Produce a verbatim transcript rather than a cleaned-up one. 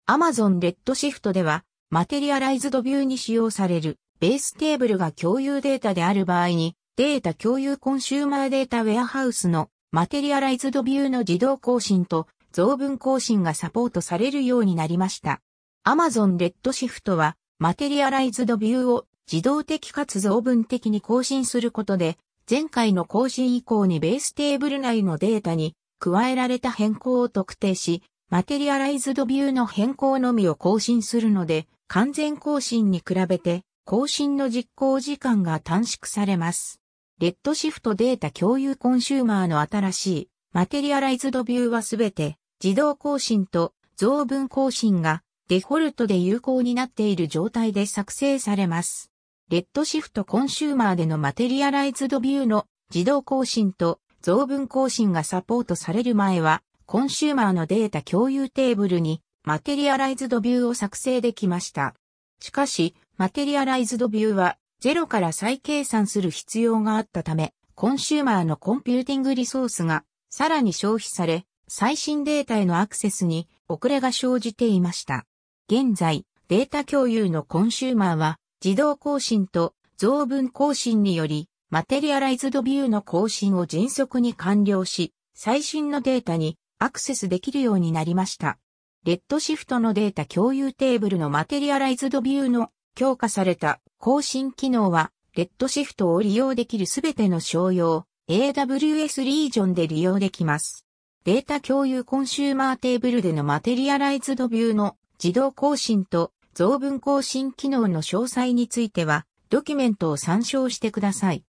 Amazon Redshift では、マテリアライズドビューに使用されるベーステーブルが共有データである場合に、データ共有コンシューマーデータウェアハウスのマテリアライズドビューの自動更新と増分更新がサポートされるようになりました。Amazon Redshift は、マテリアライズドビューを自動的かつ増分的に更新することで、前回の更新以降にベーステーブル内のデータに加えられた変更を特定し、マテリアライズドビューの変更のみを更新するので、完全更新に比べて更新の実行時間が短縮されます。レッドシフトデータ共有コンシューマーの新しいマテリアライズドビューはすべて自動更新と増分更新がデフォルトで有効になっている状態で作成されます。レッドシフトコンシューマーでのマテリアライズドビューの自動更新と増分更新がサポートされる前は、コンシューマーのデータ共有テーブルにマテリアライズドビューを作成できました。しかし、マテリアライズドビューはゼロから再計算する必要があったため、コンシューマーのコンピューティングリソースがさらに消費され、最新データへのアクセスに遅れが生じていました。現在、データ共有のコンシューマーは自動更新と増分更新により、マテリアライズドビューの更新を迅速に完了し、最新のデータにアクセスできるようになりました。レッドシフトのデータ共有テーブルのマテリアライズドビューの強化された更新機能は、レッドシフトを利用できるすべての商用 エーダブリューエス リージョンで利用できます。データ共有コンシューマーテーブルでのマテリアライズドビューの自動更新と増分更新機能の詳細については、ドキュメントを参照してください。